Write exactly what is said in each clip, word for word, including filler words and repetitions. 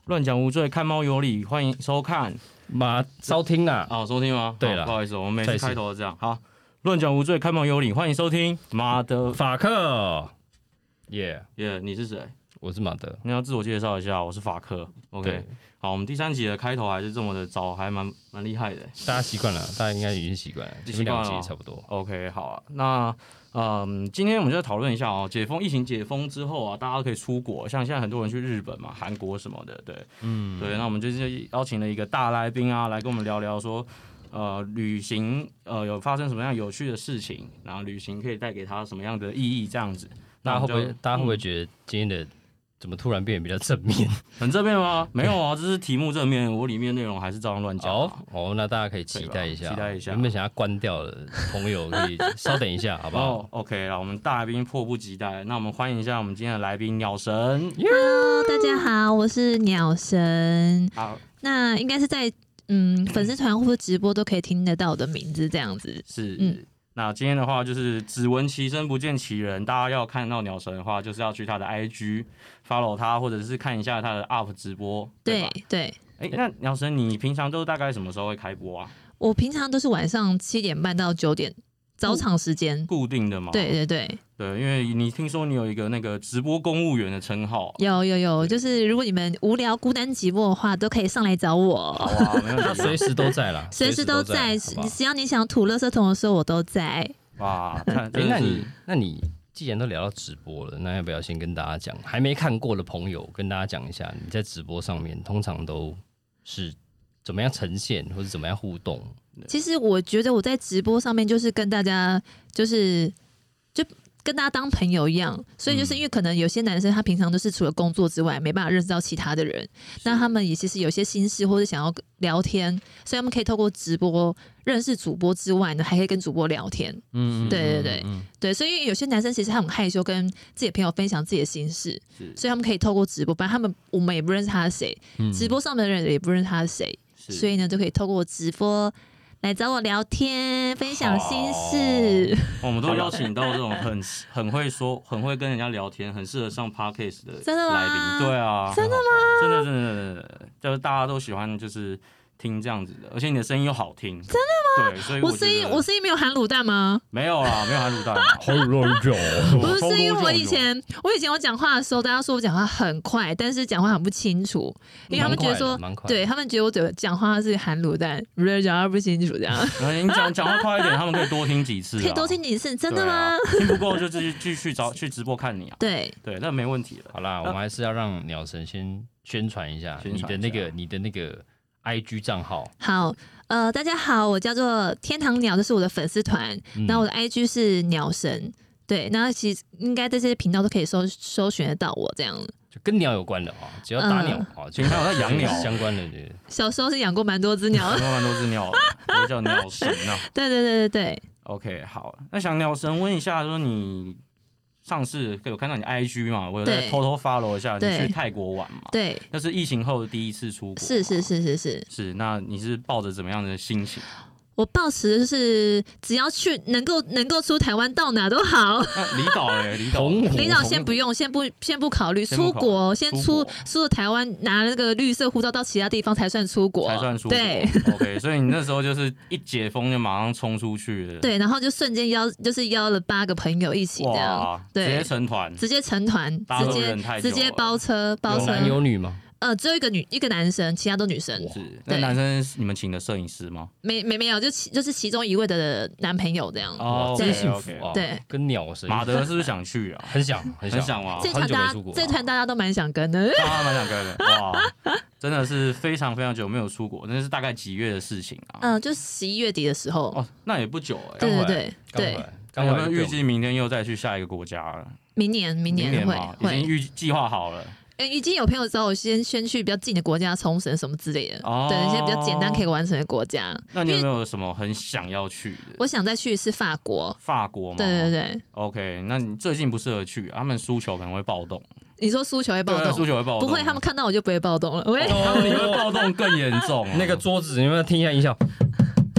乱讲无罪，看猫有理，欢迎收看。 妈，收听啊！ 哦，收听吗？ 对了， 不好意思，我们每次开头都这样。好，乱讲无罪，看猫有理，欢迎收听。妈的， 法克，耶耶！你是谁？ 我是马德。 你要自我介绍一下，我是法克。OK， 好，我们第三集的开头还是这么的早，还蛮蛮厉害的。 大家习惯了，大家应该已经习惯了，前面两集也差不多。 OK， 好啊，那。嗯，今天我们就讨论一下哦，解封疫情解封之后啊，大家都可以出国，像现在很多人去日本嘛、韩国什么的，对，嗯，对，那我们就是邀请了一个大来宾啊，来跟我们聊聊说，呃，旅行呃有发生什么样有趣的事情，然后旅行可以带给他什么样的意义，这样子。 大家会不会，大家会不会觉得今天的怎么突然变得比较正面？ 很正面吗？没有啊，这是题目正面，我里面内容还是照样乱讲、啊。 哦哦，那大家可以期待一下，期待一下。 原本想要关掉的朋友可以稍等一下，好不好、 哦、？OK 啦，我们大来宾迫不及待，那我们欢迎一下我们今天的来宾鸟神。 Hello， 大家好，我是鸟神。 好， 那应该是在嗯粉丝团或者直播都可以听得到我的名字，这样子。 是，嗯。那今天的话就是只闻其声不见其人，大家要看到鸟神的话，就是要去他的 I G follow 他，或者是看一下他的 U P 直播。 对对。 哎、欸，那鸟神，你平常都大概什么时候会开播啊？ 我平常都是晚上七点半到九点，早场时间。 固定的吗？ 对对对。 对，因为你听说你有一个那个直播公务员的称号。 有有有，就是如果你们无聊、孤单、寂寞的话，都可以上来找我。 好啊，没问题。 他随时都在啦， 随时都在，只要你想吐垃圾桶的时候，我都在。 哇， 哎、欸，那你那你既然都聊到直播了，那要不要先跟大家讲，还没看过的朋友跟大家讲一下，你在直播上面通常都是怎么样呈现，或者怎么样互动？ 其实我觉得我在直播上面就是跟大家就是就。跟大家当朋友一样，所以就是因为可能有些男生他平常都是除了工作之外没办法认识到其他的人，那他们也其实有些心事或者想要聊天，所以他们可以透过直播认识主播之外呢，还可以跟主播聊天。嗯，对对对、嗯、对，所以有些男生其实他很害羞跟自己的朋友分享自己的心事，所以他们可以透过直播，不然他们我们也不认识他是谁、嗯，直播上面的人也不认识他是谁，所以呢就可以透过直播。来找我聊天，分享心事。 我们都邀请到这种很很会说、很会跟人家聊天、很适合上 podcast 的来宾。对啊， 真的吗？ 真的真的真的，就是大家都喜欢就是听这样子的，而且你的声音又好听。 真的吗？ 对，所以我声音我声音没有含卤蛋吗？ 没有啦，没有含卤蛋。 好肉肉。 不是，是因为我以前我以前我讲话的时候，大家说我讲话很快，但是讲话很不清楚，因为他们觉得说，对他们觉得我讲话是含卤蛋，不是讲话不清楚这样。 你讲讲话快一点，他们可以多听几次。 可以多听几次，真的吗？ 啊、听不够就继续继续找去直播看你啊。 对对，那没问题了。 好啦，我们还是要让鸟神先宣传一下你的那个你的那个 I G 账号。 好。呃，大家好，我叫做天堂鸟，这是我的粉丝团。那、嗯、我的 I G 是鸟神，对，那其实应该在这些频道都可以搜搜寻得到我这样。 就跟鸟有关的哈，只要打鸟啊，平常有在养鸟相关的。 小时候是养过蛮多只鸟， 养过蛮多只鸟，我叫鸟神啊。 对对对对对。 OK， 好，那想鸟神问一下，说你。上次有看到你 I G 嘛，我有在偷偷 follow 一下，你去泰国玩嘛？ 对， 那是疫情后的第一次出国。 是是是是是是，那你是抱着怎么样的心情？ 我抱持的就是只要去能够能够出台湾到哪都好。 离岛哎，离岛， 离岛先不用，先不先不考虑出国，先出出了台湾拿那个绿色护照到其他地方才算出国， 才算出国。 对 ，OK， 所以你那时候就是一解封就马上冲出去了。 对，然后就瞬间邀，就是邀了八个朋友一起这样，对， 直接成团， 直接成团，直接直接包车，包车。 有男有女吗？ 呃，只有一个女一个男生，其他都女生。 是，那男生是你们请的摄影师吗？ 没没没有，就其就是其中一位的男朋友这样。 哦， 对， 幸福啊！ 对， 跟鸟神。 马德是不是想去啊？ 很想，很想， 很想啊！ 这团大家，这团大家都蛮想跟的。 大家蛮想跟的，哇，真的是非常非常久没有出国，那是大概几月的事情啊？ 嗯，就十一月底的时候。 哦，那也不久哎。 对对对对。 刚有没有预计明天又再去下一个国家了？ 明年，明年会会已经预计划好了。 已经有朋友找我先先去比较近的国家，冲绳什么之类的，哦、对，一些比较简单可以完成的国家。 那你有没有什么很想要去的？ 我想再去是法国。 法国吗？ 对对对。 OK， 那你最近不适合去，他们输球可能会暴动。 你说输球会暴动？ 输球会暴动？ 不会，他们看到我就不会暴动了。 他们你会暴动更严重、啊。 那个桌子，你有没有听一下音效？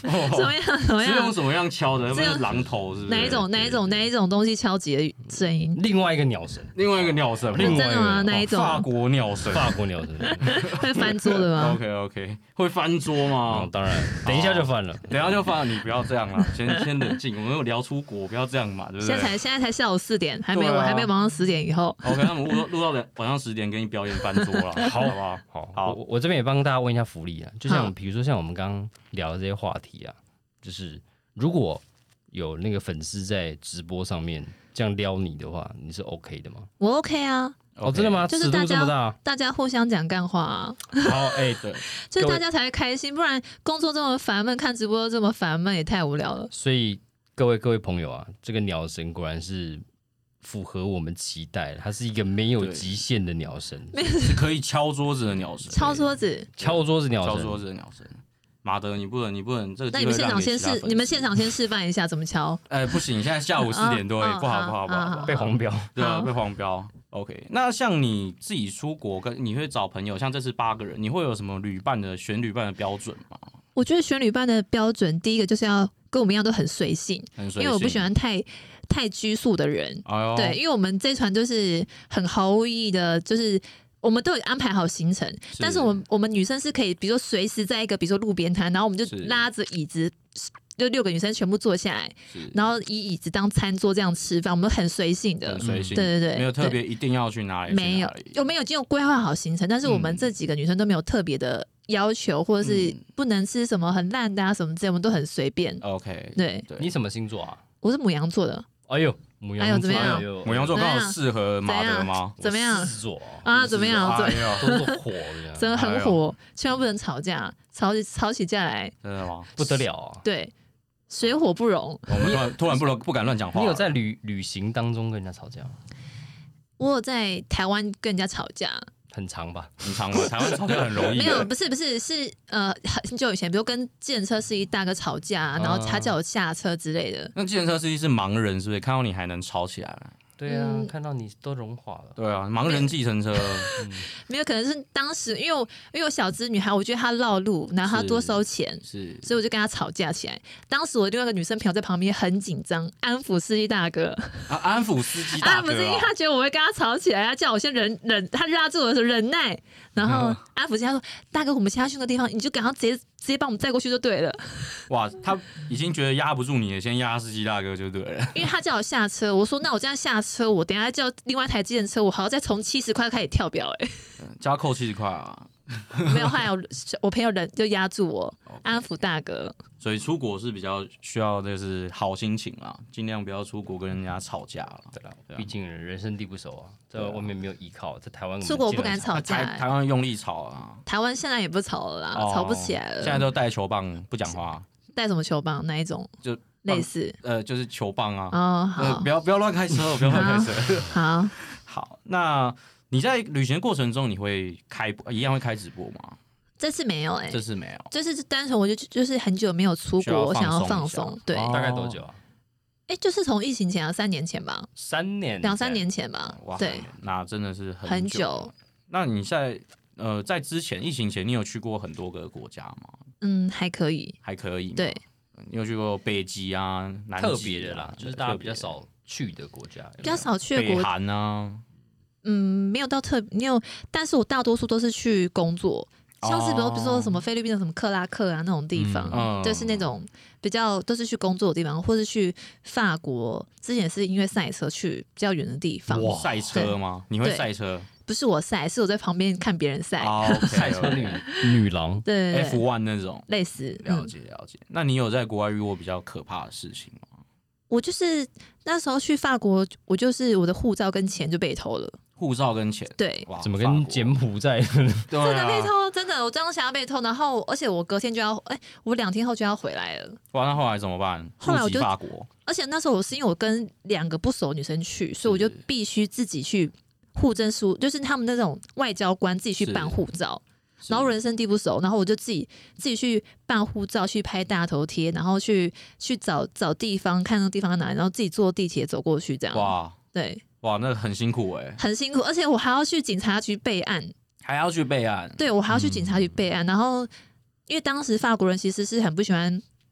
怎么样？怎么样？ 是用什么样敲的？是榔头是不是？ 哪一种？哪一种？哪一种东西敲击的声音？ 另外一个鸟声， 另外一个鸟声， 另外真的吗？哪一种？ 法国鸟声， 法国鸟声会翻桌的吗 ？OK OK， 会翻桌吗？ 哦，当然，等一下就翻了， 等一下就翻了，你不要这样啦，先先冷静，我们有聊出国，不要这样嘛，对不对？ 现在才现在才下午四点，还没有、 啊、 我还没有晚上十点以后。 OK， 那我们录录到晚上十点给你表演翻桌了，好不好？ 好，好，我我这边也帮大家问一下福利啊，就像比如说像我们刚刚聊的这些话题啊，就是如果有那个粉丝在直播上面这样撩你的话，你是 OK 的吗？ 我 OK 啊。 哦，真的吗？ 就是大家大, 大家互相讲干话啊。 好，哎、欸，对， 就是大家才会开心，不然工作这么烦闷，看直播这么烦闷，也太无聊了。 所以各位各位朋友啊，这个鸟声果然是符合我们期待，它是一个没有极限的鸟声， 是可以敲桌子的鸟声， 敲桌子， 敲桌子鸟声， 敲桌子的鸟声。马德，你不能，你不能这个。 那你们现场先示，你们现场先示范一下怎么敲。 哎，不行，现在下午四点多，不好不好不好， 被黄标， 对啊，被黄标。OK， 那像你自己出国，跟你会找朋友，像这次八个人，你会有什么旅伴的选旅伴的标准吗？ 我觉得选旅伴的标准，第一个就是要跟我们一样都很随性， 很随性， 因为我不喜欢太太拘束的人。 哎、 对，因为我们这一船就是很毫无意义的，就是我们都有安排好行程，但是我们我们女生是可以，比如说随时在一个比如说路边摊，然后我们就拉着椅子。就六个女生全部坐下来，然后以椅子当餐桌这样吃饭，我们很随性的， 很随性， 对对对， 没有特别一定要去哪里， 没有，有没有已经有规划好行程，但是我们这几个女生都没有特别的要求，或者是不能吃什么很烂的啊什么之类，我们都很随便。 OK， 对， 你什么星座啊？ 我是牡羊座的。 哎呦，牡羊座， 怎么样？ 牡羊座刚好适合马德吗？ 怎么样？ 狮子座啊，怎么样？ 怎么样？都是火， 真的很火，千万不能吵架，吵起吵起架来， 真的吗？ 不得了啊！ 对。水火不容， 我们突然突然不不敢乱讲话。 你有在旅旅行当中跟人家吵架吗？ 我有在台湾跟人家吵架， 很长吧？ 很长吧？台湾吵架很容易。 没有，不是不是是呃很久以前，比如跟计程车司机大哥吵架，然后他叫我下车之类的。 那计程车司机是盲人，是不是？看到你还能吵起来？ 对啊，嗯、看到你都融化了。 对啊，盲人计程车、 嗯，没有，可能是当时因为我因为我小资女孩，我觉得她绕路，然后她多收钱， 是， 所以我就跟她吵架起来。当时我另外一个女生朋友在旁边很紧张，安抚司机大哥， 啊、安抚司机大哥、啊， 安抚司机，他觉得我会跟他吵起来，他叫我先忍忍，他拉住我的时候忍耐，然后安抚司机他说：“大哥，我们现在去那个地方，你就赶快直接。”直接帮我们载过去就对了。 哇，他已经觉得压不住你了，先压司机大哥就对了。 因为他叫我下车，我说那我这样下车，我等一下叫另外一台计程车，我还要再从七十块开始跳表哎、 欸，加扣七十块啊。 没有，后来我朋友人就压住我， okay. 安抚大哥。 所以出国是比较需要就是好心情啦，尽量不要出国跟人家吵架了。 对啦，毕竟人生地不熟啊，在外面没有依靠，在台湾出国不敢吵架、欸， 台台湾用力吵啊。 台湾现在也不吵了啦，哦、吵不起来了。 现在都带球棒不讲话。 带什么球棒？哪一种？ 就类似呃，就是球棒啊。 哦，好， 呃、不要不要乱开车，不要乱开车。 好， 好，那你在旅行的过程中，你会开一样会开直播吗？ 这次没有哎、欸， 这次没有， 这次单纯我就就是很久没有出国，我想要放松。对、 哦，大概多久啊？ 哎、欸，就是从疫情前啊，三年前吧， 三年， 两三年前吧。 哇， 对， 那真的是很久。 很久。 那你在呃在之前疫情前，你有去过很多个国家吗？ 嗯，还可以， 还可以。 对， 你有去过北极啊、南极、啊、 特别的啦，就是大家比较少去的国家， 比较少去的国北韩啊。 嗯，没有到特没有，但是我大多数都是去工作。像是比如比如说什么菲律宾的什么克拉克啊那种地方，嗯、就是那种比较都是去工作的地方，或是去法国，之前是因为赛车去比较远的地方。 哇，赛车吗？你会赛车？ 不是我赛，是我在旁边看别人赛。 赛车女女郎， 对 ，F 一 那种类似。 了解了解。那你有在国外遇过比较可怕的事情吗？ 我就是那时候去法国，我就是我的护照跟钱就被偷了。 护照跟钱， 对， 怎么跟柬埔寨真的被偷？真的，我当下被偷，然后而且我隔天就要，哎、欸，我两天后就要回来了。 哇，那后来怎么办？ 后来我就法国， 而且那时候我是因为我跟两个不熟的女生去，所以我就必须自己去户政事务，就是他们那种外交官自己去办护照。然后人生地不熟，然后我就自己自己去办护照，去拍大头贴，然后去去找找地方，看那个地方在哪里，然后自己坐地铁走过去，这样。 哇， 对。 哇，那很辛苦哎、欸， 很辛苦，而且我还要去警察局备案， 还要去备案。 对，我还要去警察局备案。嗯、然后，因为当时法国人其实是很不喜欢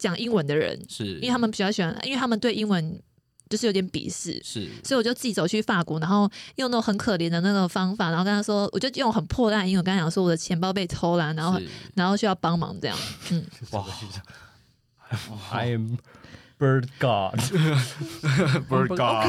讲英文的人， 是， 因为他们比较喜欢，因为他们对英文就是有点鄙视， 是， 所以我就自己走去法国，然后用那种很可怜的那个方法，然后跟他说，我就用很破烂的英文跟他讲说我的钱包被偷了，然后然后需要帮忙这样，嗯， 哇 ，I am bird god，bird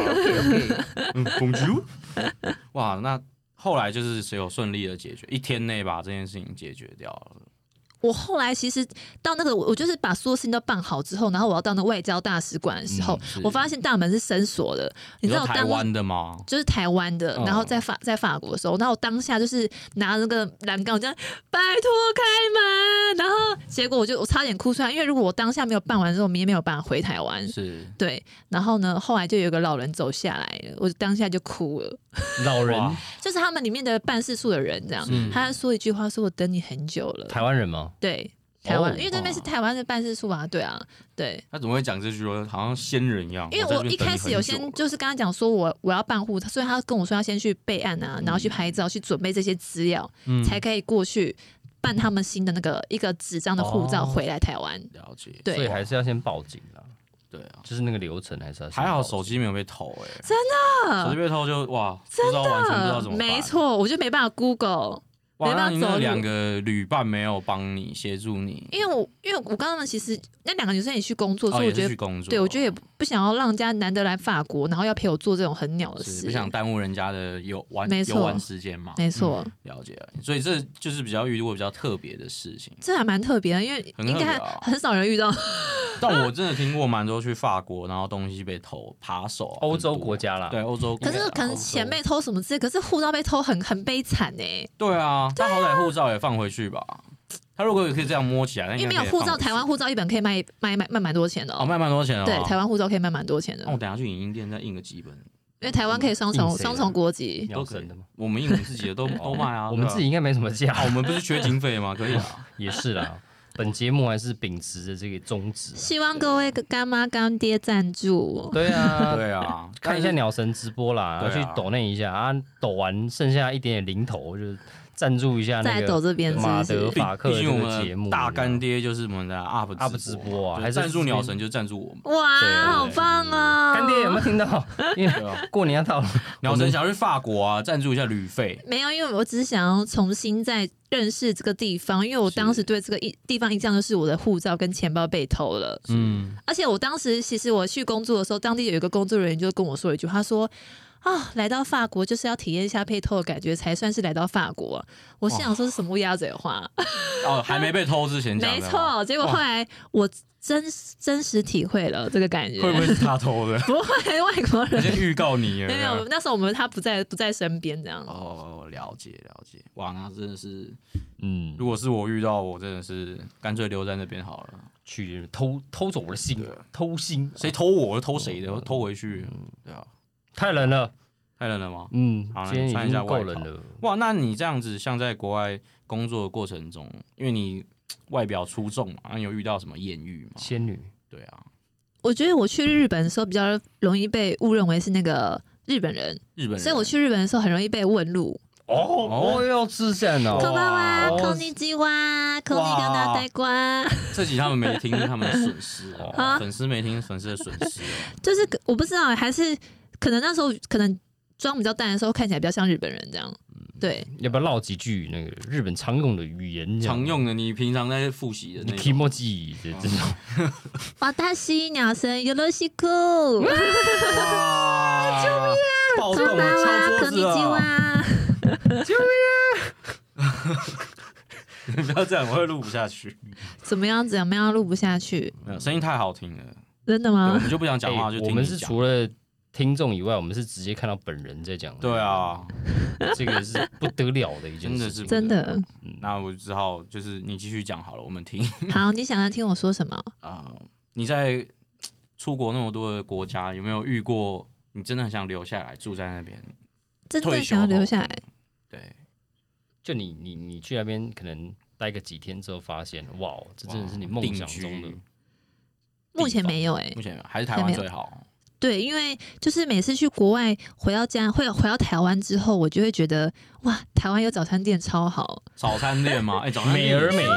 god，嗯 ，Bonjour， 哇，那后来就是谁有顺利的解决，一天内把这件事情解决掉了。 我后来其实到那个，我就是把所有事情都办好之后，然后我要到那外交大使馆的时候，嗯、我发现大门是深锁的。你知道台湾的吗？ 就是台湾的， 嗯、 然后在法在法国的时候，然后我当下就是拿那个栏杆，我这样拜托开门，然后结果我就我差点哭出来，因为如果我当下没有办完之后，我明天没有办法回台湾。 是， 对。然后呢，后来就有一个老人走下来了，我当下就哭了。 老人就是他们里面的办事处的人，这样，他说一句话，说我等你很久了。 台湾人吗？ 对，台湾， 哦、 因为那边是台湾的办事处啊，对啊，对。 他怎么会讲这句话？好像仙人一样。 因为我一开始有先就是跟他讲说我我要办户，所以他跟我说要先去备案啊，然后去拍照，去准备这些资料，嗯、才可以过去办他们新的那个一个纸张的护照回来台湾。 哦、了解。 对， 所以还是要先报警啦。 对啊， 就是那个流程还是要还好，手机没有被偷哎、欸， 真的， 手机被偷就哇， 真的不知道完全不知道怎么办。 没错，我就没办法 Google。 哇，那你那两个旅伴没有帮你协助你？ 因为我因为我刚刚其实那两个女生也去工作， 哦、 所以我觉得， 哦、 对我觉得也不想要让人家难得来法国，然后要陪我做这种很鸟的事， 不想耽误人家的游玩游玩时间嘛。 没错、 嗯，了解了。所以这就是比较遇过比较特别的事情， 这还蛮特别的，因为应该很少人遇到。 但我真的听过蛮多去法国，然后东西被偷，扒手、啊， 欧洲国家啦， 对欧洲国家。 可是可能钱被偷什么之类，可是护照被偷很很悲惨哎、欸。 对啊，他好歹护照也放回去吧。他如果可以这样摸起来， 因为没有护照，台湾护照一本可以卖卖卖卖蛮多钱的哦， 哦卖蛮多钱哦。 对，台湾护照可以卖蛮多钱的。 那、哦、我等下去影音店再印个几本， 因为台湾可以双重双重国籍， 都可以的嘛。我们印我们自己的都都卖啊， 我们自己应该没什么价、 啊，我们不是缺经费吗？可以啊， 也是啦。本节目还是秉持着这个宗旨， 希望各位干妈干爹赞助。 对啊， 对啊， 看一下鸟神直播啦，然后去抖那一下啊，抖完剩下一点点零头就赞助一下那个马德法克这个节目。 大干爹就是我们的 U P 直播啊，还是赞助鸟神就赞助我们。 哇，好棒哦！ 干爹有没有听到？因为过年要到了， 鸟神想要去法国啊，赞助一下旅费。 没有，因为我只是想要重新再认识这个地方，因为我当时对这个地方印象就是我的护照跟钱包被偷了。嗯，而且我当时其实我去工作的时候，当地有一个工作人员就跟我说一句，他说：“啊、哦，来到法国就是要体验一下被偷的感觉，才算是来到法国、啊。”我心想说是什么乌鸦嘴话？ 哦，还没被偷之前讲的。 没错，结果后来我真真实体会了这个感觉。 会不会是他偷的？ 不会，外国人。 先预告你了。 没有，那时候我们他不在不在身边这样。 哦，了解了解。哇，那真的是， 嗯， 如果是我遇到，我真的是干脆留在那边好了。 去偷偷走我的心，偷心， 谁偷我就偷谁的，偷回去。对啊， 太冷了。 太冷了吗？ 嗯， 好， 今天已经够冷了。 哇，那你这样子，像在国外工作的过程中，因为你外表出众嘛，你有遇到什么艳遇吗？ 仙女， 对啊。 我觉得我去日本的时候比较容易被误认为是那个日本人， 日本人， 所以我去日本的时候很容易被问路。 哦，哦，要吃线哦。 こんばんは、こんにちは、こんにちは、大瓜。 这集他们没听，他们的损失哦，粉丝没听，粉丝的损失。 就是我不知道，还是可能那时候可能。妆比较淡的时候，看起来比较像日本人这样。对， 要不要唠几句那个日本常用的语言？ 常用的，你平常在复习的那种。 kimoji 的这种。 私鸟生よろしく。 哇！救命啊！暴动了，敲桌子啊！ 救命啊！你不要这样，我会录不下去。 怎么样？怎么样录不下去？ 没有，声音太好听了。 真的吗？ 我们就不想讲话，就听你讲。 我们是除了听众以外，我们是直接看到本人在讲。 对啊， 这个是不得了的一件事情， 真的。 嗯、那我只好就是你继续讲好了，我们听。 好，你想要听我说什么？ 啊、呃，你在出国那么多的国家，有没有遇过你真的很想留下来住在那边？ 真的想要留下来？ 对， 就你你你去那边可能待个几天之后，发现哇，这真的是你梦想中的。 目前没有哎、欸， 目前没有，还是台湾最好。 对，因为就是每次去国外回到家，会回到台湾之后，我就会觉得哇，台湾有早餐店超好。 早餐店吗？哎、欸，早餐店美而美，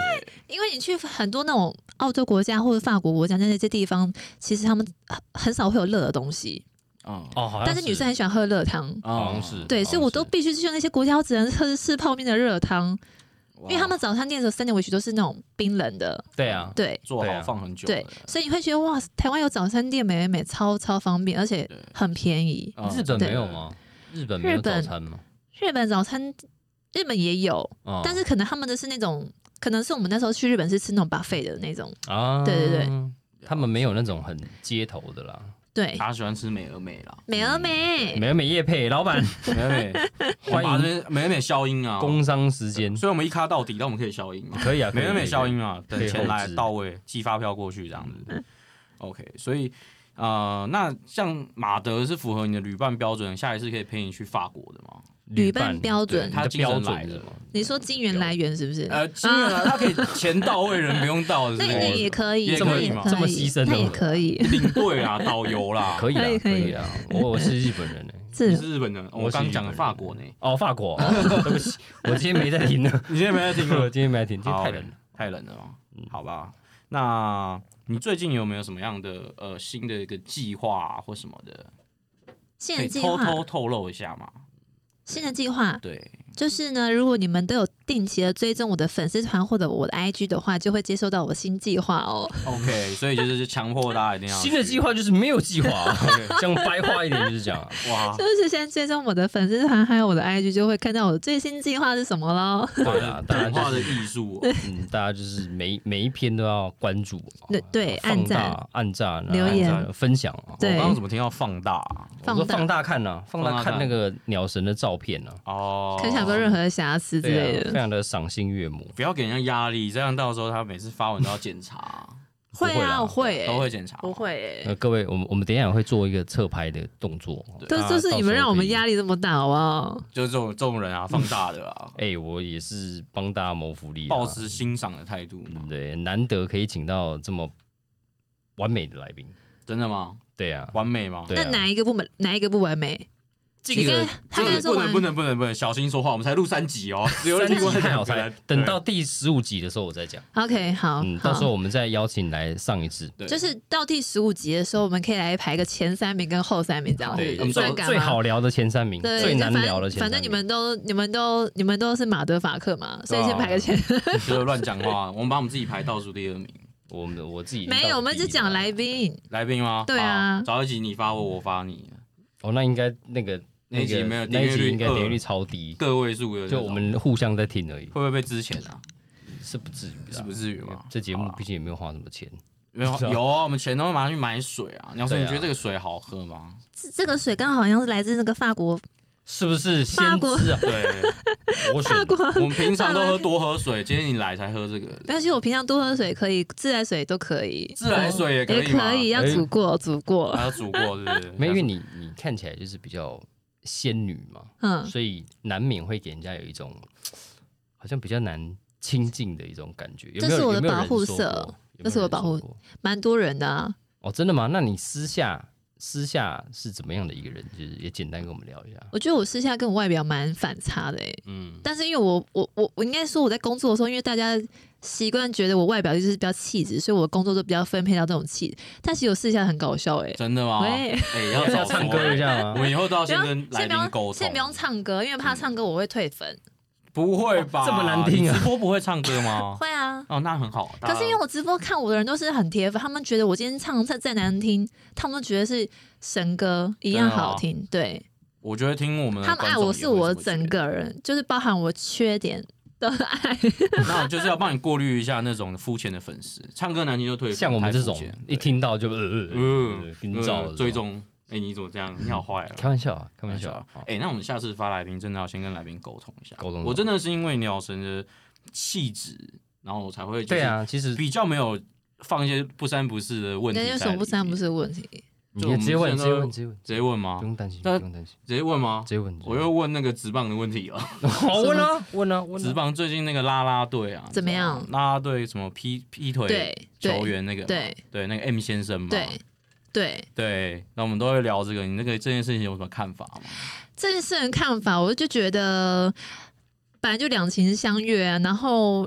因为你去很多那种澳洲国家或者法国国家那些地方，其实他们很少会有热的东西。 哦哦，好像但是女生很喜欢喝热汤， 好像是对，所以我都必须去那些国家，我只能喝吃泡面的热汤。因为他们早餐店的三点回去都是那种冰冷的， 对啊， 对， 做好放很久， 对，所以你会觉得哇，台湾有早餐店，美美美，超超方便，而且很便宜。 日本没有吗？日本没有早餐吗？ 日本早餐，日本也有，哦、但是可能他们的是那种，可能是我们那时候去日本是吃那种 buffet 的那种啊，对对对， 他们没有那种很街头的啦。 对， 大家喜欢吃美而美啦， 美而美， 美而美业配老板， 美而美，欢迎美而美消音啊， 工商时间， 所以我们一卡到底，但我们可以消音嘛， 可以啊， 美而美消音啊，等钱来到位，寄发票过去这样子 ，OK， 所以呃，那像马德是符合你的旅伴标准，下一次可以陪你去法国的吗？ 旅伴标准， 他标准来的吗？ 你说金源来源是不是？ 呃，金源来，他可以钱到位，人不用到的， 那那也可以， 也可以嘛， 这么牺牲的， 那也可以。 领队啊，导游啦， 可以啦，可以啦。我我是日本人呢， 你是日本人，我刚讲的法国呢。 哦，法国，对不起，我今天没在听呢。 你今天没在听？ 我今天没在听，今天太冷了， 太冷了嘛。好吧，那你最近有没有什么样的呃新的一个计划或什么的？ 新的计划， 偷偷透露一下嘛。 新的计划， 对， 就是呢，如果你们都有定期的追踪我的粉丝团或者我的 I G 的话，就会接收到我的新计划哦。 OK， 所以就是强迫大家一定要新的计划就是没有计划，讲白话一点就是这样。 哇，就是先追踪我的粉丝团还有我的 I G， 就会看到我的最新计划是什么咯。 对啦，讲话的艺术， 嗯，大家就是每每一篇都要关注， 对对，按赞、 按赞、 留言、 分享。 对， 我刚刚怎么听到放大？ 我说放大看呢，放大看那个鸟神的照片呢。 哦， 看想不到任何的瑕疵之类的， 非常的赏心悦目。 不要给人家压力，这样到时候他每次发文都要检查。 会啊，我会， 都会检查， 我会。 呃，各位，我们我们等一下会做一个侧拍的动作。 都都是你们让我们压力这么大，好不好？ 就是这种这种人啊，放大的啊。 哎，我也是帮大家谋福利， 抱持欣赏的态度嘛。 对，难得可以请到这么完美的来宾。 真的吗？ 对啊， 完美吗？ 那哪一个不完？哪一个不完美？ 这个这个不能不能不能不能小心说话，我们才录三集哦，只有三集太好猜，等到第十五集的时候我再讲。 OK， 好， 嗯，到时候我们再邀请来上一次。 就是到第十五集的时候，我们可以来排个前三名跟后三名这样子。 对，最最好聊的前三名，最难聊的前三名。 反正你们都你们都你们都是马德法克嘛，所以先排个前。 就是乱讲话，我们把我们自己排倒数第二名。 我们我自己没有，我们只讲来宾。 来宾吗？ 对啊， 找一集你发我，我发你。 哦，那应该那个。 那一集没有那一集应该点阅率超低， 个位数的， 就我们互相在听而已。 会不会被之前啊？ 是不至于， 是不至于吗？ 这节目毕竟也没有花什么钱， 没有有啊，我们钱都会马上去买水啊。你要说你觉得这个水好喝吗？ 这个水刚好像是来自那个法国， 是不是？先知啊， 对，法国。我们平常都喝多喝水，今天你来才喝这个。 但是我平常多喝水可以，自来水都可以， 自来水也可以， 也可以，要煮过，煮过， 还要煮过，对不对？ 没，因为你你看起来就是比较。仙女嘛，嗯，所以难免会给人家有一种好像比较难亲近的一种感觉。 这是我的保护色，这是我保护，蛮多人的啊。 哦，真的吗？那你私下私下是怎么样的一个人？就是也简单跟我们聊一下。 我觉得我私下跟我外表蛮反差的哎、欸，嗯，但是因为我我我我应该说我在工作的时候，因为大家习惯觉得我外表就是比较气质，所以我的工作都比较分配到这种气。但其实我私下很搞笑哎、欸， 真的吗？ 喂， 哎、欸，要要唱歌一下吗？ 我们以后都要先跟来宾沟通。 先不用唱歌，因为怕唱歌我会退粉。 不会吧、 哦？这么难听啊！ 直播不会唱歌吗？ 会啊。 哦，那很好。 可是因为我直播看我的人都是很铁粉，他们觉得我今天唱再再难听，他们都觉得是神歌一样好听。对， 我觉得听我们的他们爱我是我整个人，就是包含我缺点的爱。 那我就是要帮你过滤一下那种肤浅的粉丝，唱歌难听就退粉。 像我们这种一听到就呃呃呃照追踪。哎、欸，你怎么这样？你好坏啊！ 开玩笑啊，开玩笑啊！ 哎、欸，那我们下次发来宾，真的要先跟来宾沟通一下。 沟通， 我真的是因为鸟神的气质，然后我才会对啊，其实比较没有放一些不三不四的问题。 有什么不三不四的问题？ 你直接问，直接问，直接问， 直接问吗？ 不用担心，不用担心， 直接问吗？ 直接问。 我又问那个职棒的问题了。 好问啊，问啊，问。 职棒最近那个啦啦队啊， 怎么样？ 啦啦队什么劈劈腿球员那个， 对对，那个 M 先生嘛， 对。对对，那我们都会聊这个。你那个这件事情有什么看法吗？ 这件事情看法，我就觉得本来就两情相悦啊，然后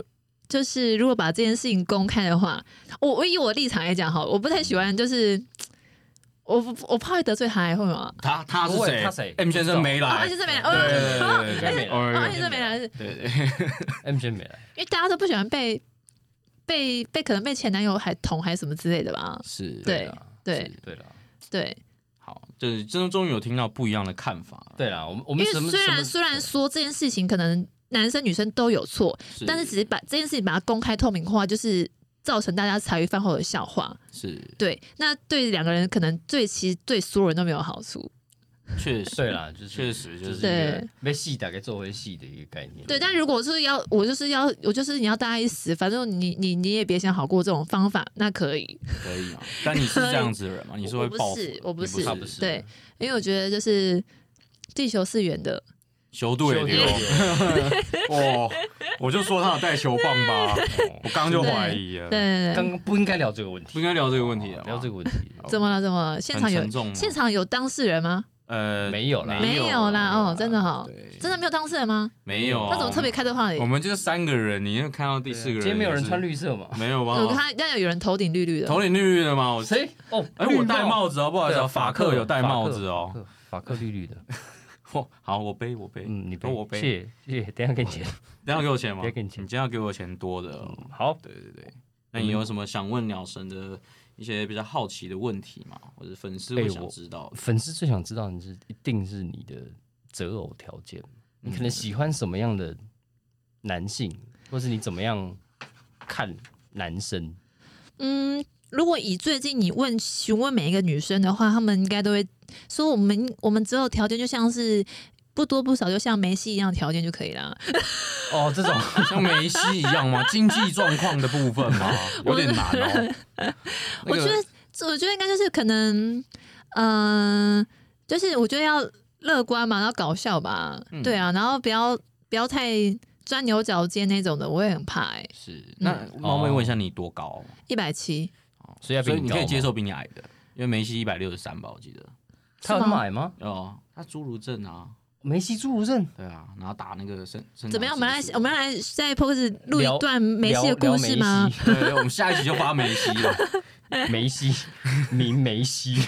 就是如果把这件事情公开的话，我我以我立场来讲哈，我不太喜欢，就是我我怕会得罪他，会吗？ 他他是谁？ 他谁 ？M 先生没来哦，M 先生没来，哦对对对对哦，M 先生没来， 对对 ，M 先生没来， 因为大家都不喜欢被被被可能被前男友还捅还是什么之类的吧？ 是， 对对对了。 对， 好，就是真的终于有听到不一样的看法。 对啦，我们我因为们什么虽然虽然说这件事情可能男生女生都有错，但是只是把这件事情把它公开透明化，就是造成大家茶余饭后的笑话。 是， 对，那对两个人可能对其实对所有人都没有好处。 确实， 对啦，就是确实就是对被戏大概做回戏的一个概念。 对，但如果是要我就是要我就是你要大家一死，反正你你你也别想好过这种方法，那可以。 可以啊。但你是这样子的人吗？你是会报复？ 我不是， 我不是，对，因为我觉得就是地球是圆的。 球队丢，哇！我就说他有带球棒吧，我刚就怀疑了。 对对对， 刚刚不应该聊这个问题， 不应该聊这个问题啊， 聊这个问题。 怎么了？怎么了？现场有现场有当事人吗？ 呃， 没有啦， 没有啦，哦，真的好，真的没有当事人吗？ 没有， 那怎么特别开这话题？ 我们就是三个人，你又看到第四个人， 今天没有人穿绿色吗？ 没有吧？ 我看但有人头顶绿绿的， 头顶绿绿的吗？ 谁？哦， 哎，我戴帽子哦，不好意思，法克有戴帽子哦， 法克绿绿的。 好，我背我背， 嗯，你背我背， 谢谢谢谢，等一下给你钱， 等一下给我钱吗？ 等一下给你钱， 你今天要给我钱多的。 好， 对对对，那你有什么想问鸟神的一些比较好奇的问题吗？或者粉丝会想知道？ 粉丝最想知道的是，一定是你的择偶条件，你可能喜欢什么样的男性，或是你怎么样看男生？ 嗯。如果以最近你问询问每一个女生的话，她们应该都会说我们我们择偶条件就像是不多不少，就像梅西一样条件就可以了。 哦，这种像梅西一样吗？经济状况的部分吗？有点难哦。 我觉得，我觉得应该就是可能，嗯、呃，就是我觉得要乐观嘛，然后搞笑吧，嗯、对啊，然后不要不要太钻牛角尖那种的，我会很怕哎、欸。 是，那冒昧问一下你多高？ 一百七。 所以要比你你可以接受比你矮的，因为梅西一百六十三吧，我记得。 他有那么矮吗？ 哦，他侏儒症啊。 梅西侏儒症？ 对啊，然后打那个身身。 怎么样？我们来，我们来在 P O S 录一段梅西的故事吗？ 对，我们下一集就发梅西了。 梅西，名梅西。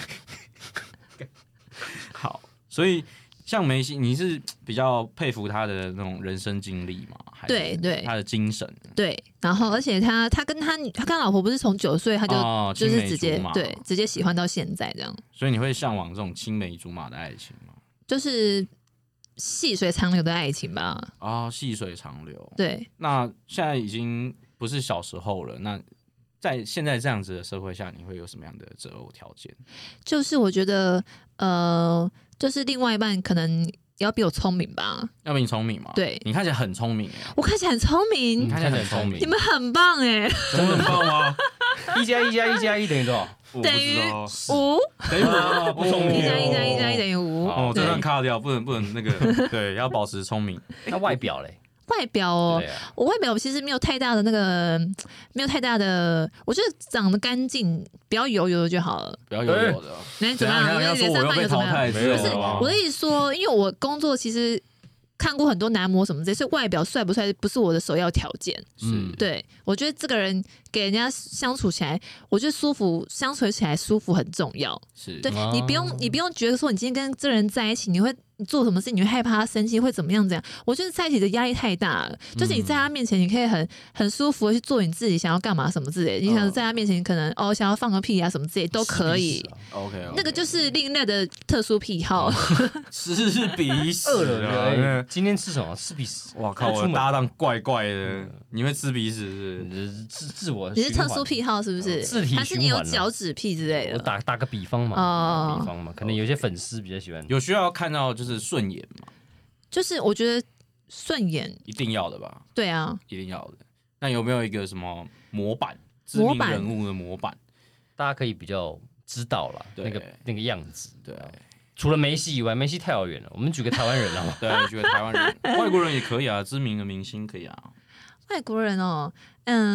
好，所以像梅西，你是比较佩服他的那种人生经历吗？ 对对， 他的精神。 对，然后而且他他跟他他跟他老婆不是从九岁他就、 哦、 就是直接对直接喜欢到现在这样。 所以你会向往这种青梅竹马的爱情吗？ 就是细水长流的爱情吧。 啊、哦，细水长流。 对， 那现在已经不是小时候了，那在现在这样子的社会下，你会有什么样的择偶条件？ 就是我觉得呃，就是另外一半可能要比我聪明吧。 要比你聪明吗？ 对， 你看起来很聪明。 我看起来很聪明， 你看起来很聪明， 你们很棒哎， 真的很棒吗？ 一加一加一加一等于多少？ 等于五， 等于五， 不聪明。 一加一加一加一等于五。 哦，这段卡掉，不能不能那个，对，要保持聪明。 那外表嘞？ 外表哦，啊、我外表其实没有太大的那个，没有太大的，我觉得长得干净，不要油油的就好了， 不要油油的。 那怎么样？ 我要说我又被淘汰， 不是我的意思说，因为我工作其实看过很多男模什么之类，所以外表帅不帅不是我的首要条件。 是， 对我觉得这个人给人家相处起来，我觉得舒服，相处起来舒服很重要。 是， 对你不用你不用觉得说你今天跟这人在一起，你会。你做什么事你会害怕他生气会怎么样怎样？我觉得在一起的压力太大了，就是你在他面前你可以很很舒服的去做你自己想要干嘛什么之类的，你想在他面前你可能哦想要放个屁啊什么之类都可以。 OK， 那个就是另类的特殊癖好。 吃鼻屎， 饿了。今天吃什么？吃鼻屎。 哇靠！我的搭档怪怪的，你会吃鼻屎是不是？ 自自我你是特殊癖好是不是？ 自体还是你有脚趾癖之类的？ 我打打个比方嘛，比方嘛，可能有些粉丝比较喜欢。 有需要看到就是。是顺眼嘛？ 就是我觉得顺眼一定要的吧？ 对啊， 一定要的。那有没有一个什么模板？知名人物的模板， 大家可以比较知道啦，那个那个样子。 对， 除了梅西以外，梅西太遥远了。我们举个台湾人啊， 对，举个台湾人，外国人也可以啊，知名的明星可以啊。 外国人哦，嗯，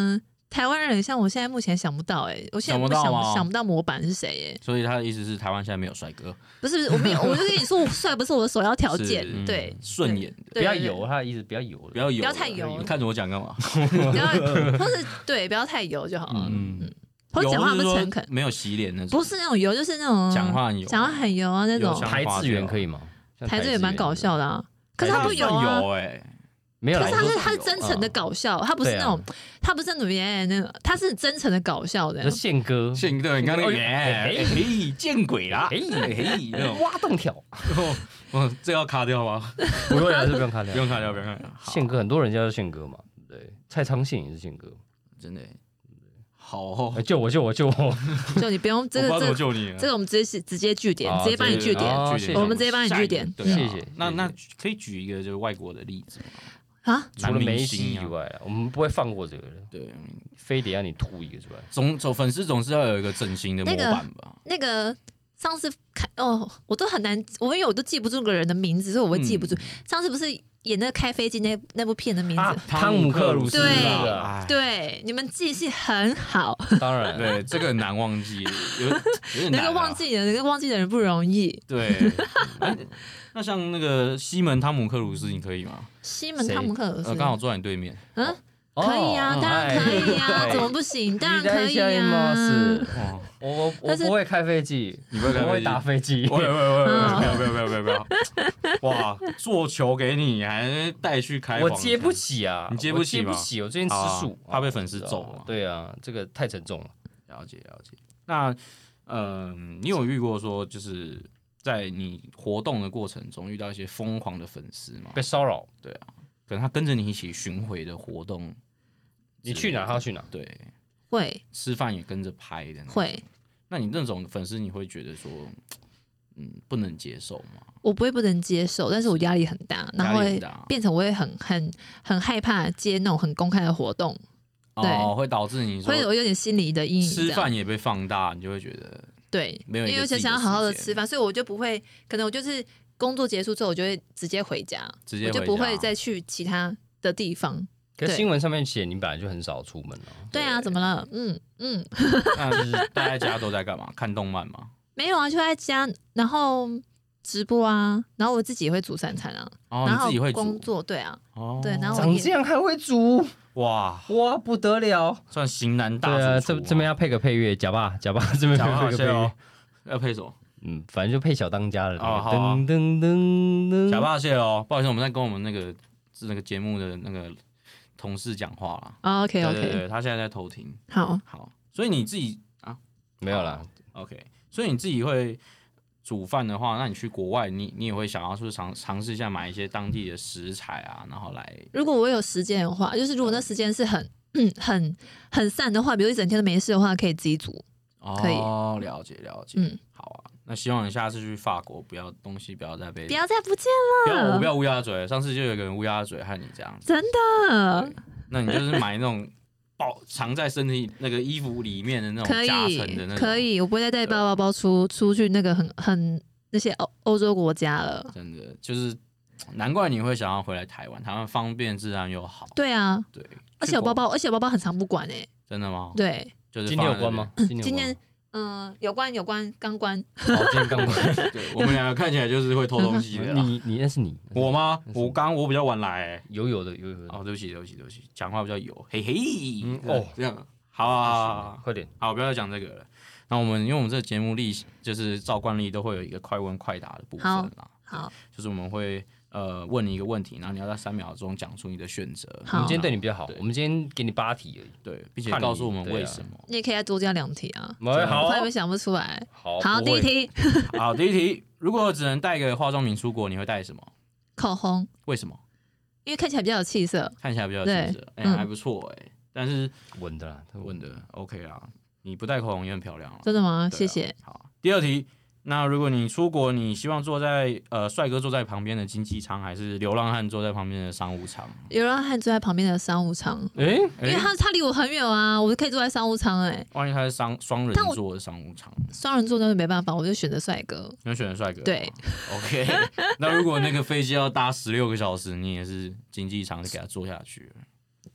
台湾人像我现在目前想不到哎、欸，我现在想不到吗想想不到模板是谁哎、欸， 所以他的意思是台湾现在没有帅哥， 不是不是，我没有，我就跟你说，帅不是我的首要条件是， 对， 顺眼的， 对不要油，他的意思不要油， 不要油， 不要太油你看着我讲干嘛？ 不要，或是对，不要太油就好了， 嗯嗯，或者讲话不诚恳， 没有洗脸那种， 不是那种油，就是那种讲话很油， 讲话很油啊那种油，腔台资源可以吗？ 台资也蛮搞笑的啊，可是他不油啊。 油哎， 没有啦， 可是他是你说他是真诚的搞笑，他不是那种，他不是那种耶那个，他是真诚的搞笑的那。宪哥， 宪哥，你看那个， 哎嘿，见鬼啦， 嘿嘿，那种， 挖洞跳， 哦，这要卡掉吗？ 不用，还是不用看掉， 不用卡掉，不用卡掉。 宪哥很多人叫宪哥嘛，对，蔡昌宪也是宪哥， 真的好哦， 哎救我救我救我， 就你不用这我不知道怎么个这个救你了这个我们直接直接据点， 啊直接帮你据点哦据点我们直接帮你据点对啊谢谢那那谢谢可以举一个就是外国的例子吗？ 啊。 除了男明梅星啊西以外啊，我们不会放过这个的， 对， 非得让你吐一个出来。 总总粉丝总是要有一个整形的模板吧？ 那个上次看哦，我都很难，我因为我都记不住个人的名字，所以我会记不住。 嗯上次不是演那个开飞机那那部片的名字？ 啊汤姆克鲁斯对啊哎对，你们记性很好， 当然， 对，这个很难忘记，有有点难啊能够忘记的，能够忘记的人不容易。 对，那那像那个西门汤姆克鲁斯，你可以吗？ 西门汤姆克鲁斯呃，，刚好坐在你对面。 嗯，可以啊， 哦当然可以啊， 哎怎么不行？当然可以いらっしゃいま啊す。 哦， 我我我但是不会开飞机， 你不会开飞机我会打飞机。 喂喂喂喂，不要不要不要不要不要！哇，做球给你，还带去开， 我接不。起啊， 你接不起吗我接不起，我最近吃素， 啊怕被粉丝揍啊嘛对啊，这个太沉重了。 了解了解。那嗯、呃你有遇过说就是在你活动的过程中遇到一些疯狂的粉丝吗？ 被骚扰， 可能他跟着你一起巡回的活动， 你去哪他要去哪？ 对， 会吃饭也跟着拍的那种。 会， 那你那种粉丝，你会觉得说，嗯，不能接受吗？ 我不会不能接受，但是我压力很大，然后会压力很大变成我会很很很害怕接那种很公开的活动，对哦，会导致你说会有有点心理的阴影。 吃饭也被放大，你就会觉得对， 没有一个因为而且自己的想要好好的时间吃饭，所以我就不会，可能我就是工作结束之后，我就会直接回家， 直接我就不回家会再去其他的地方。对可是新闻上面写你本来就很少出门啊。 对啊，怎么了？嗯嗯， 那就是待在家都在干嘛？看动漫吗？ 没有啊，就在家，然后直播啊，然后我自己也会煮三餐啊， 哦， 然后你自己会煮工作，对啊， 哦， 对然后长这样还会煮， 哇， 哇不得了！ 算型男大对啊， 主厨这这边要配个配乐，假吧假吧，这边讲话配个配乐好笑哦，，要配什么？ 嗯，反正就配小当家的那个哦好啊噔噔噔噔。 假霸蟹哦，不好意思，我们在跟我们那个是那个节目的那个同事讲话啦。 哦，OK 对对 OK， 对，他现在在偷听。 好， 好，所以你自己啊没有啦， ，OK，所以你自己会煮饭的话，那你去国外，你你也会想要说尝尝试一下买一些当地的食材啊，然后来如果我有时间的话，就是如果那时间是很很很散的话，比如一整天都没事的话，可以自己煮。可以哦，了解了解， 嗯， 好啊。那希望你下次去法国，不要东西不要再被不要再不见不要我了， 不要乌鸦嘴，上次就有一个人乌鸦嘴害你这样子， 真的那你就是买那种包藏在身体那个衣服里面的那可种夹层以的那种， 可以，我不会再带包包包出出去那个很很那些欧欧洲国家了。 真的就是难怪你会想要回来台湾，台湾方便自然又好， 对啊， 对， 而且我包包，而且我包包很常不管哎、 真的吗？ 对， 就是今天有放在那关吗？今天有关吗今天嗯、有关有关刚关， 哦，今天刚关。 边？对，我们两个看起来就是会偷东西的啦。 你你那是你我吗？ 那是我刚我比较晚来、欸。 有有的有有的哦，对不起，对不起，对不起，讲话比较油，嘿嘿。 嗯哦，这样，好啊好啊好啊快点。 好，不要再讲这个了。那我们因为我们这个节目例就是照惯例都会有一个快问快答的部分啦， 好就是我们会呃问你一个问题，然后你要在三秒钟讲出你的选择。 我好们今天对你比较好对， 我们今天给你八题而已。 对，并且看你告诉我们对啊为什么。 你也可以再多加两题啊。 喂，好我还以为想不出来。 好好，第一，题， 好，第一题，如果只能带个化妆品出国，你会带什么？ 口红， 为什么？ 因为看起来比较有气色。 看起来比较有对气色，哎、 嗯还不错哎、但是不会稳的啦，这问的 OK 啦，你不带口红也很漂亮啊。 真的吗？ 对啊谢谢。 好，第二题，那如果你出国，你希望坐在呃帅哥坐在旁边的经济舱，还是流浪汉坐在旁边的商务舱？ 流浪汉坐在旁边的商务舱， 哎， 因为他他离我很远啊，我就可以坐在商务舱哎、 万一他是双双人但我座的商务舱， 双人座那就没办法，我就选择帅哥。 你会选择帅哥？ 对 ，OK。那如果那个飞机要搭十六个小时，你也是经济舱就给他坐下去了。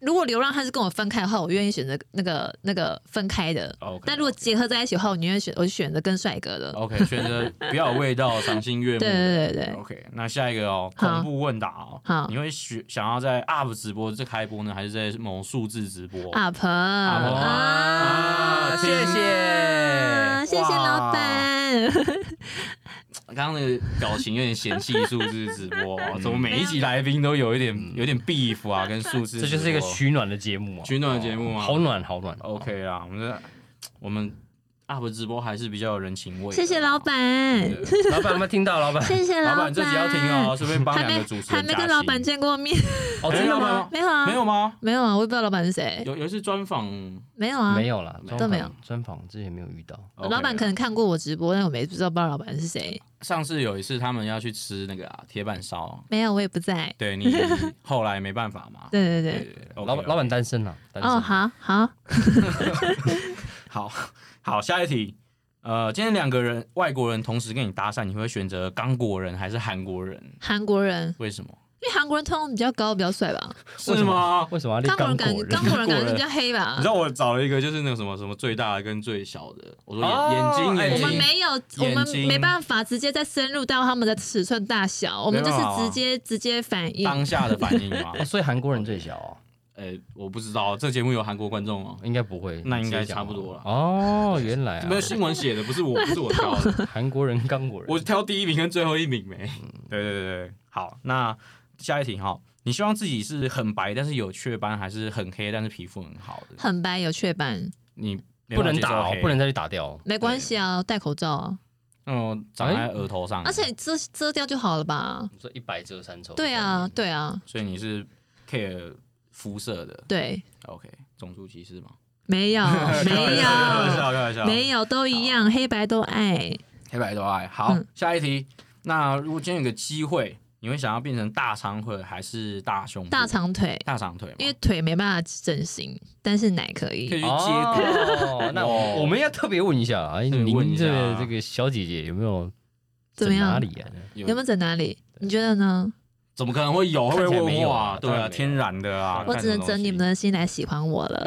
如果流浪汉是跟我分开的话，我愿意选择那个那个分开的。 OK， 但如果结合在一起的话，我宁愿选我就选择跟帅哥的。 OK， 选择比较有味道、赏心悦目。 对对对对。 OK， 那下一个哦， 好恐怖问答哦。 好， 你会选想要在 U P 直播这开播呢，还是在某数字直播 ？Up 啊， 谢谢谢谢老板。 刚刚那个表情有点嫌弃数字直播，怎么每一集来宾都有一点有点 beef 啊，跟数字直播。 这就是一个取暖的节目啊， 取暖的节目吗？ 好暖好暖。 OK 啦，我们这我们 U P 直播还是比较有人情味。 谢谢老板， 老板有没有听到？老板， 谢谢老板， 这集要听哦，顺便帮两个主持人还没跟老板见过面。 哦，真的吗？ 没有啊， 没有吗？ 没有啊，我也不知道老板是谁。 有有一次专访， 没有啊， 没有啦， 都没有。 专访之前没有遇到， 老板可能看过我直播，但我没不知道不知道老板是谁。 上次有一次他们要去吃那个铁板烧， 没有，我也不在。 对你后来没办法嘛？ 对对对， 老板老板单身啊。 哦，好好好好，下一题。呃，今天两个人外国人同时跟你搭讪，你会选择刚果人还是韩国人？ 韩国人。 为什么？ 因为韩国人通常比较高，比较帅吧？ 是吗？ 为什么要刚果人感觉刚果人感觉比较黑吧？ 你知道我找了一个，就是那个什么什么最大的跟最小的。我说眼睛，眼睛， 我们没有，我们没办法直接再深入到他们的尺寸大小，我们就是直接直接反应当下的反应嘛。 所以韩国人最小啊？ 诶，我不知道这节目有韩国观众吗？ 应该不会， 那应该差不多了。 哦，原来啊， 没有新闻写的，不是我，不是我挑的。 韩国人、刚果人， 我挑第一名跟最后一名没。对对对对，好，那下一题哈，你希望自己是很白但是有雀斑，还是很黑但是皮肤很好的？ 很白有雀斑， 你不能打，不能再去打掉。 没关系啊，戴口罩啊。 嗯，长在额头上， 而且遮遮掉就好了吧？ 你说一白遮三丑。 对啊，对啊。 所以你是 care 肤色的？ 对。 OK， 种族歧视吗？ 没有，没有，没有，都一样，黑白都爱， 黑白都爱。好，嗯、下一题。那如果今天有个机会，你会想要变成大长腿还是大胸部？ 大长腿， 大长腿， 因为腿没办法整形，但是奶可以， 可以去接骨。 哦、那我们要特别问一下啊，您这个这个小姐姐有没有整哪里啊？ 有没有整哪里？你觉得呢？ 怎么可能会有？会不会问话？对啊，天然的啊！ 我只能整你们的心来喜欢我了。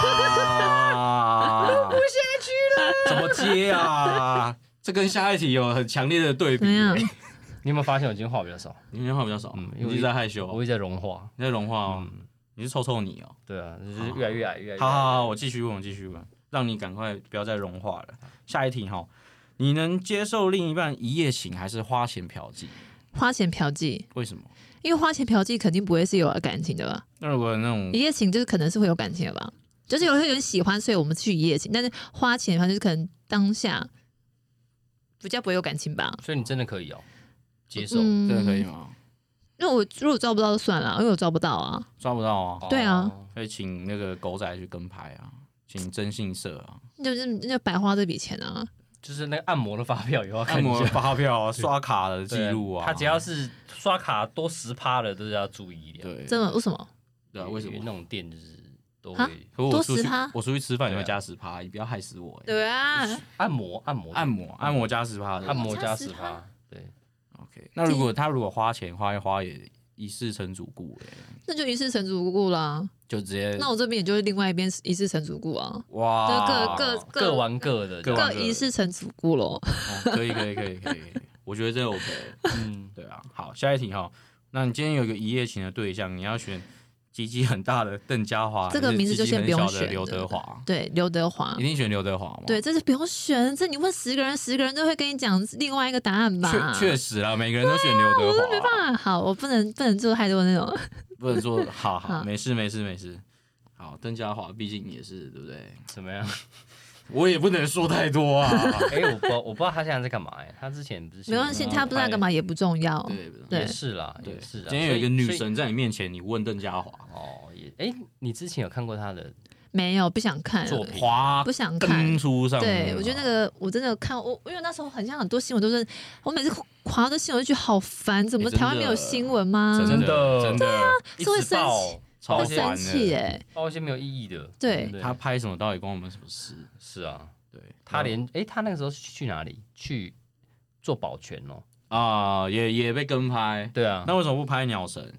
哇，录不下去了，怎么接啊？这跟下一题有很强烈的对比。 你有没有发现我今天话比较少？ 你今天话比较少，嗯，因为一直在害羞， 我一直在融化， 你在融化哦。你是臭臭你哦？ 对啊，就是越来越矮，越来越矮。 好好好，我继续问，我继续问，让你赶快不要再融化了。下一题哈，你能接受另一半一夜情还是花钱嫖妓？ 花钱嫖妓？ 为什么？ 因为花钱嫖妓肯定不会是有感情的吧？ 那如果那种一夜情，就是可能是会有感情的吧？就是有些人喜欢，所以我们去一夜情，但是花钱的话，就是可能当下比较不会有感情吧？ 所以你真的可以哦，接受， 嗯、 真的可以吗？ 因为我如果抓不到就算了，因为我抓不到啊， 抓不到啊。 对啊， 可以请那个狗仔去跟拍啊，请征信社啊， 就是就白花这笔钱啊。 就是那个按摩的发票也要看一下， 按摩的发票、刷卡的记录啊。 他只要是刷卡多十趴的，都是要注意的。 对， 真的？为什么？ 对啊，为什么那种店就是都会？ 多十趴？ 我出去吃饭也会加十趴，你不要害死我。 对啊， 按摩、按摩、 按摩、按摩加十趴， 按摩加十趴。对 ，OK。那如果他如果花钱花一花也一世成主顾，哎， 那就一世成主顾啦。 就直接， 那我这边也就是另外一边一世成主顾啊， 哇， 就各各各玩各的， 各一世成主顾咯。 可以可以可以可以，我觉得这 OK。嗯，对啊，好，下一题哈。那你今天有一个一夜情的对象，你要选鸡鸡很大的邓家华， 这个名字就先不用选。 刘德华， 对，刘德华一定选刘德华吗？ 对，这是不用选，这你问十个人，十个人都会跟你讲另外一个答案吧？ 确确实啦，每个人都选刘德华， 我都没办法。好，我不能不能做太多那种， 不能做，好好，没事没事没事。好，邓家华毕竟也是对不对？ 怎么样？ 我也不能说太多啊。 哎、欸，我不我不知道他现在在干嘛哎、欸，他之前不是没关系，他不知道干嘛也不重要。 对对， 也是啦，也是啦。 今天有一个女神在你面前，你问邓家华哦，也哎、欸，你之前有看过他的？ 没有，不想看作品， 滑不想看。 书上， 对我觉得那个我真的看我，因为那时候很像很多新闻都是，我每次滑的新闻就觉得好烦，怎么台湾没有新闻吗？ 真的真的， 对啊，是会生气。 超生气哎， 报一些没有意义的。 对， 他拍什么到底关我们什么事？ 是啊， 对他连哎，他那个时候去哪里？去做保全哦。 啊，也也被跟拍。 对啊， 那为什么不拍鸟神？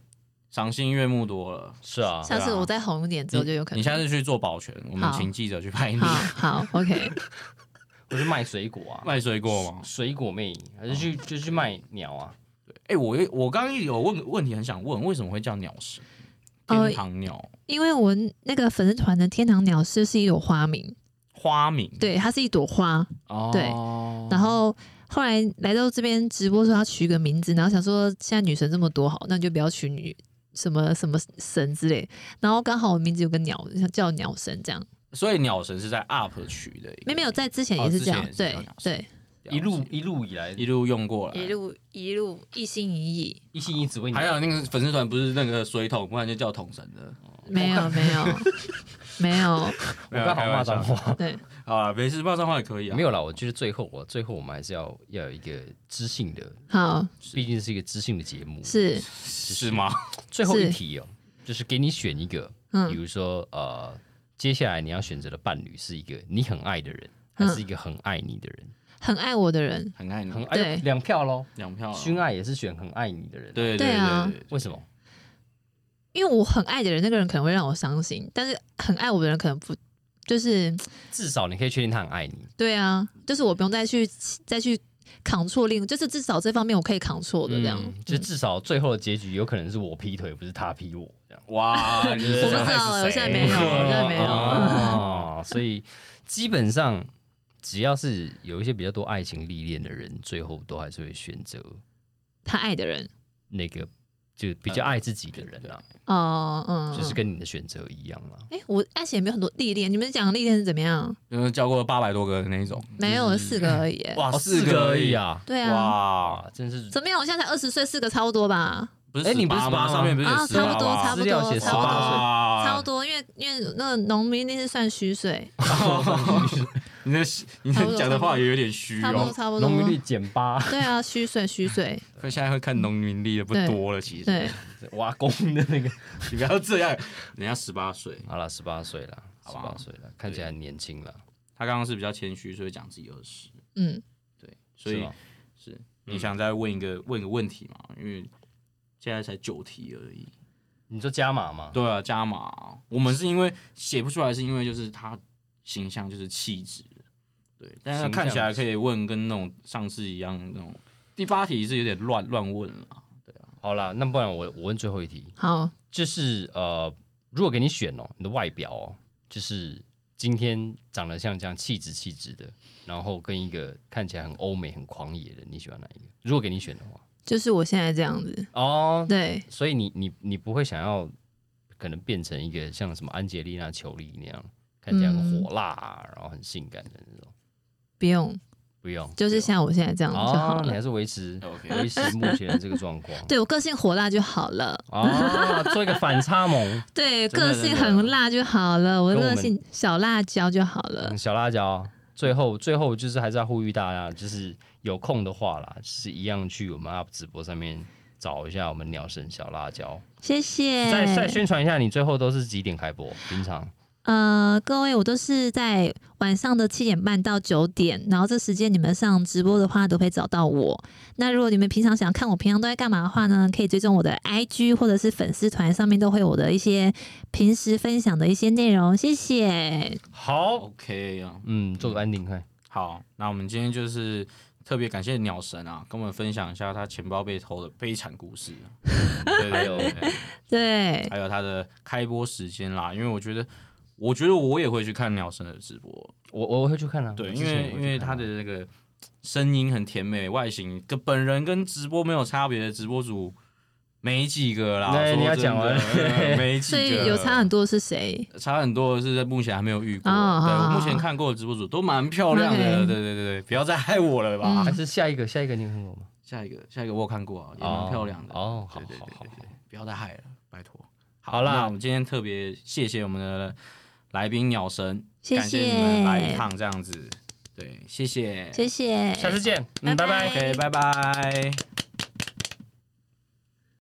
赏心悦目多了。 是啊， 下次我再红一点之后就有可能。 你下次去做保全，我们好请记者去拍你。 好好 ，OK。 我是卖水果啊， 卖水果吗？ 水果妹，还是去就去卖鸟啊？ 哎、欸，我我刚刚有问问题很想问，为什么会叫鸟神？天堂鸟、呃， 因为我那个粉丝团的天堂鸟是是一朵花名， 花名， 对，它是一朵花， 哦， 对。然后后来来到这边直播说要取个名字，然后想说现在女神这么多，好，那你就不要取女什么什么神之类。然后刚好我名字有个鸟，叫鸟神这样。 所以鸟神是在 U P 取的， 没没有在之前也是这样，哦、对对， 一路一路以来一路用过来， 一路一路一心一意， 一心一意只为你。 还有那个粉丝团不是那个水桶，不然就叫桶神的， 没有没有没有，我刚好骂脏话， 对， 好了，没事，骂脏话也可以啊。 没有啦，我觉得最后我最后我们还是要要有一个知性的， 好， 毕竟是一个知性的节目， 是是吗？ 最后一题哦，就是给你选一个， 嗯， 比如说呃。接下来你要选择的伴侣是一个你很爱的人，还是一个很爱你的人？ 很爱我的人， 很爱你， 很爱两票咯， 两票。 勋爱也是选很爱你的人， 对对对啊。 为什么？ 因为我很爱的人，那个人可能会让我伤心，但是很爱我的人可能不，就是至少你可以确定他很爱你。 对啊，就是我不用再去再去扛错另，就是至少这方面我可以扛错的这样、 嗯，就至少最后的结局有可能是我劈腿，不是他劈我这样。 哇， 我不知道，我现在没有，我现在没有。 哦，所以基本上只要是有一些比较多爱情历练的人，最后都还是会选择他爱的人， 那个就比较爱自己的人啊。 哦，嗯， 就是跟你的选择一样嘛。 哎、欸，我爱情也没有很多历练，你们讲的历练是怎么样？ 就是交过八百多个的那一种， 没有，四个而已。 哇， 四个而已啊！ 对啊， 哇， 真是怎么样？我现在才二十岁，四个差不多吧？ 不是，哎、欸，你不是十八吗？上面不是啊，差不多，差不多， 差不多， 差不多，因为因为那个农民历是算虚岁。 你那你那讲的话也有点虚哦， 差不多，差不多。 农民历减八， 对啊，虚岁，虚岁。 所以现在会看农民历的不多了，其实。 对， 挖工的那个， 你不要这样，人家十八岁。 好了，十八岁了，十八岁了，看起来很年轻了。 他刚刚是比较谦虚，所以讲自己二十。 嗯， 对，所以是你想再问一个问一个问题嘛？因为现在才九题而已。 你说加码吗？ 对啊，加码。我们是因为写不出来，是因为就是他形象就是气质，对，但是看起来可以问跟那种上次一样那种。第八题是有点乱乱问了，对啊。 好啦，那不然我我问最后一题。 好， 就是呃，如果给你选哦，你的外表哦，就是今天长得像这样气质气质的，然后跟一个看起来很欧美很狂野的，你喜欢哪一个？如果给你选的话。 就是我现在这样子哦， 对， 所以你你你不会想要可能变成一个像什么安吉丽娜·裘丽那样看起来很火辣、啊嗯，然后很性感的那种？ 不用， 不用， 就是像我现在这样就好了。 哦、你还是维持维持目前的这个状况。 对我个性火辣就好了。 哦，做一个反差萌。 对，个性很辣就好了，我个性小辣椒就好了。 嗯、小辣椒。最后，最后就是还是要呼吁大家，就是有空的话啦，就是一样去我们 U P 直播上面找一下我们鸟神小辣椒。 谢谢。 再再宣传一下，你最后都是几点开播？平常？ 呃，各位，我都是在晚上的七点半到九点，然后这时间你们上直播的话都会找到我。那如果你们平常想看我平常都在干嘛的话呢，可以追踪我的 I G 或者是粉丝团，上面都会有我的一些平时分享的一些内容。谢谢。 好 ，OK 啊， 嗯，做个 ending 看。 好，那我们今天就是特别感谢鸟神啊，跟我们分享一下他钱包被偷的悲惨故事。对对对， 对， 还有他的开播时间啦，因为我觉得。我觉得我也会去看鸟神的直播， 我我会去看啊。 对，因为因为他的那个声音很甜美，外形跟本人跟直播没有差别的直播主没几个啦。 对，你要讲完， 没几个。 所以有差很多是谁？ 差很多的是目前还没有遇过。 哦、 对，我目前看过的直播主都蛮漂亮的。Okay. 对对对对，不要再害我了吧。 嗯、 还是下一个，下一个你有看过吗？ 下一个，下一个我有看过啊，也蛮漂亮的。 哦，好， 对对对对对，不要再害了，拜托。 好啦， 那我们今天特别谢谢我们的。来宾鸟神， 谢谢感谢你们来一趟这样子，对，谢谢， 谢谢， 下次见，嗯，拜拜， ，OK， 拜拜。